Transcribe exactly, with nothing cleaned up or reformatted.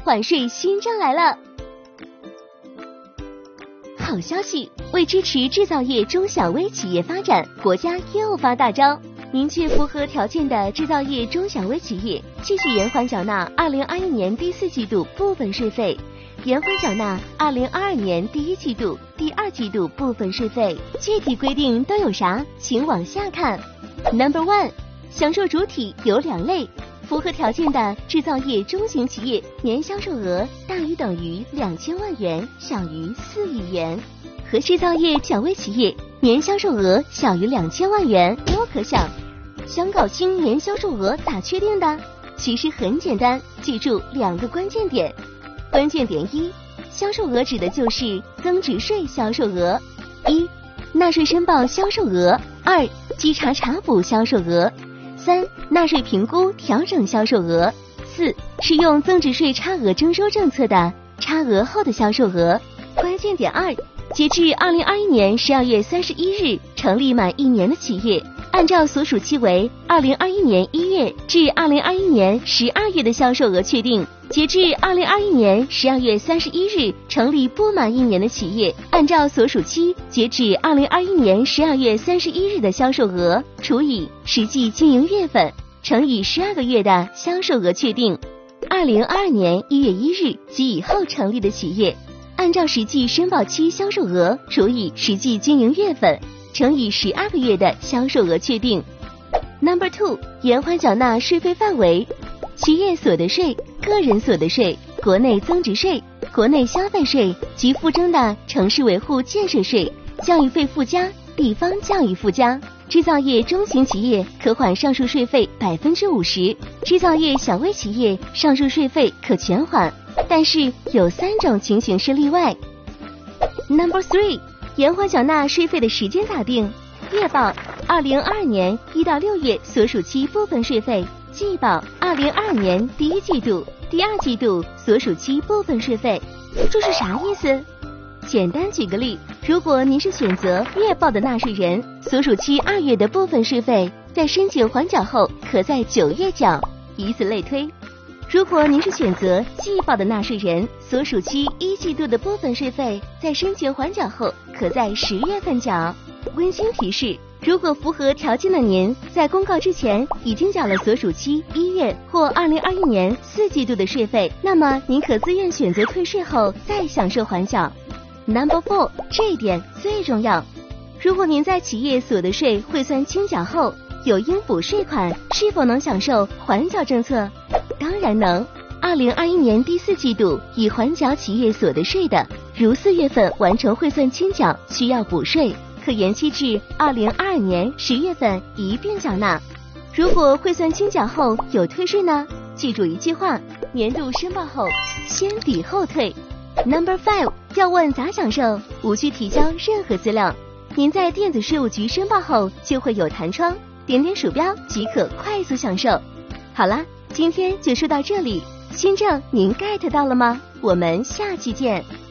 缓税新政来了。好消息，为支持制造业中小微企业发展，国家又发大招，明确符合条件的制造业中小微企业继续延缓缴纳二零二一年第四季度部分税费，延缓缴纳二零二二年第一季度、第二季度部分税费。具体规定都有啥？请往下看。Number one， 享受主体有两类。符合条件的制造业中型企业年销售额大于等于两千万元，小于四亿元，和制造业小微企业年销售额小于两千万元。都可想，想搞清年销售额咋确定的？其实很简单，记住两个关键点。关键点一，销售额指的就是增值税销售额。一、纳税申报销售额；二、稽查查补销售额；三、纳税评估调整销售额；四、适用增值税差额征收政策的差额后的销售额。关键点二，截至二零二一年十二月三十一日成立满一年的企业，按照所属期为二零二一年一月至二零二一年十二月的销售额确定；截至二零二一年十二月三十一日成立不满一年的企业，按照所属期截至二零二一年十二月三十一日的销售额除以实际经营月份乘以十二个月的销售额确定。二零二二年一月一日及以后成立的企业，按照实际申报期销售额除以实际经营月份乘以十二个月的销售额确定。Number two， 延缓缴纳税费范围。企业所得税、个人所得税、国内增值税、国内消费税及附征的城市维护建设税、教育费附加、地方教育附加。制造业中型企业可缓上述税费百分之五十，制造业小微企业上述税费可全缓，但是有三种情形是例外。Number three， 延缓缴纳税费的时间咋定？月报二零二二年一到六月所属期部分税费，季报二零二二年第一季度、第二季度所属期部分税费。这是啥意思？简单举个例，如果您是选择月报的纳税人，所属期二月的部分税费在申请缓缴后可在九月缴，以此类推。如果您是选择季报的纳税人，所属期一季度的部分税费在申请缓缴后可在十月份缴。温馨提示，如果符合条件的您在公告之前已经缴了所属期一月或二零二一年四季度的税费，那么您可自愿选择退税后再享受缓缴。Number four， 这一点最重要。如果您在企业所得税汇算清缴后有应补税款，是否能享受缓缴政策？当然能。二零二一年第四季度已缓缴企业所得税的，如四月份完成汇算清缴需要补税，可延期至二零二二年十月份一并缴纳。如果汇算清缴后有退税呢？记住一句话，年度申报后先抵后退。Number five， 要问咋享受？无需提交任何资料，您在电子税务局申报后就会有弹窗，点点鼠标即可快速享受。好啦，今天就说到这里，新政您 get 到了吗？我们下期见。